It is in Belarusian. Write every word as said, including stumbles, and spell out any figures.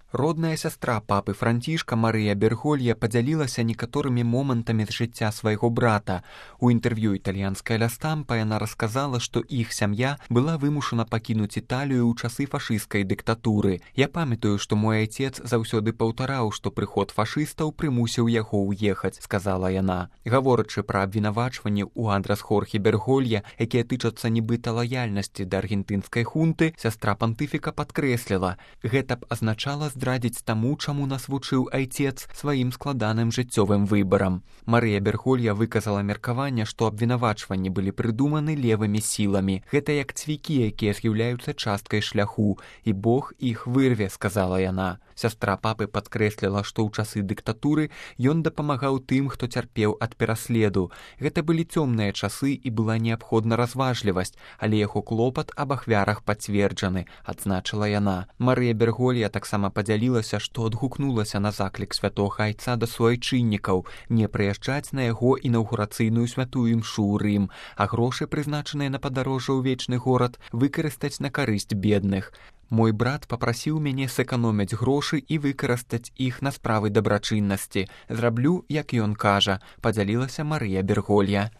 Родная сястра папы Францішка Марыя Берголья падзялілася некаторымі момантамі з жыцця свайго брата. У інтэрв'ю італьянская ля Стампа яна расказала, што іх сям'я была вымушана пакінуць Італію ў часы фашысцкай дыктатуры. Я памятаю, што мой айцец заўсёды паўтараў, што прыход фашыстаў прымусіў яго ўехаць, сказала яна. Гаворачы пра абвінавачванні ў адрас Хорхе Берголья, якія тычацца нібыта лаяльнасці да аргентынскай хунты, сястра пантыфіка падкрэсліла: гэта б азначала здрадзіць таму, чаму нас вучыў айцец сваім складаным жыццёвым выбарам. Марыя Берголья выказала меркаванне, што абвінавачванні былі прыдуманы левымі сіламі. Гэта як цвікі, якія з'яўляюцца часткай шляху, і Бог іх вырве, сказала яна. Сястра папы падкрэсліла, што ў часы дыктатуры ён дапамагаў тым, хто цярпеў ад пераследу. Гэта былі цёмныя часы і была неабходна разважлівасць, але яго клопат аб ахвярах пацверджаны, адзначыла яна. Марыя Берголья таксама падзялілася, што адгукнулася на заклік святога айца да суайчыннікаў не прыязджаць на яго інаўгурацыйную святую імшу ў Рым, а грошы, прызначаныя на падарожжа ў вечны горад, выкарыстаць на карысць бедных. Мой брат папрасіў мяне сэканоміць грошы і выкарыстаць іх на справы дабрачыннасці. Зраблю, як ён кажа, падзялілася Марыя Берголья.